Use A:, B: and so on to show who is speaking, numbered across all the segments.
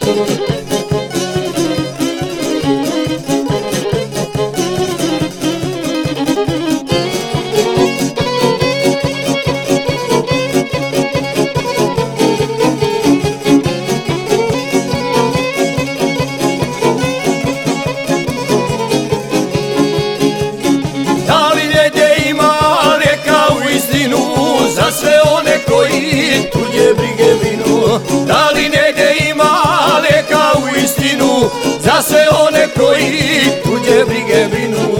A: Za sve one koji tuđe brige vinu, da li negdje ima lijeka u istinu, za sve one koji tuđe brige vinu.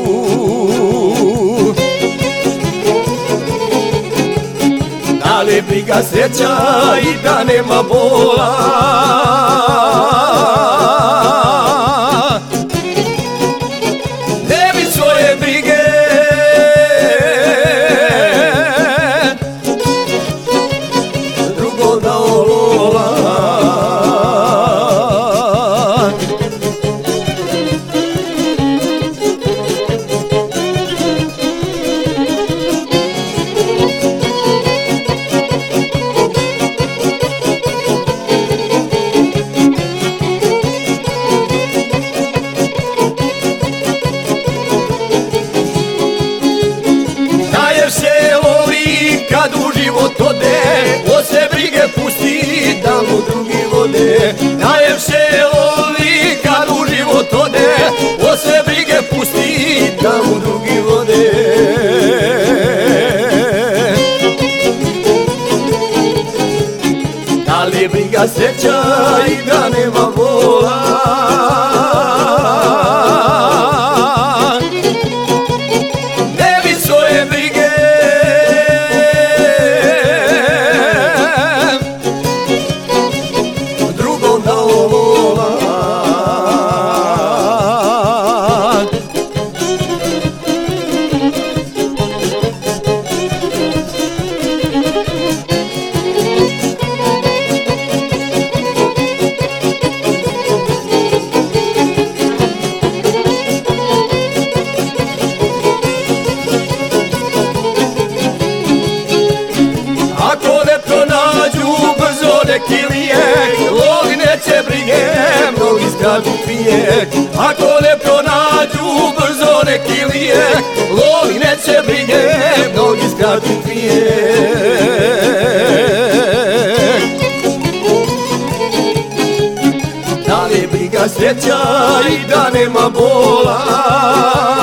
A: Da li briga sreća i da nema bola, ne bi svoje brige kad u život ode, od se brige pusti da mu drugi vode. Najljepše lovi kad u život ode, od se brige pusti da mu drugi vode. Da li briga sreća i da nema bola, ne bi svoje brige neki lijek, lovi neće brige, mnogi skraću vijek. Ako ne pronađu brzo neki lijek, lovi neće brige, mnogi skraću vijek. Da li briga sreća i da nema bola,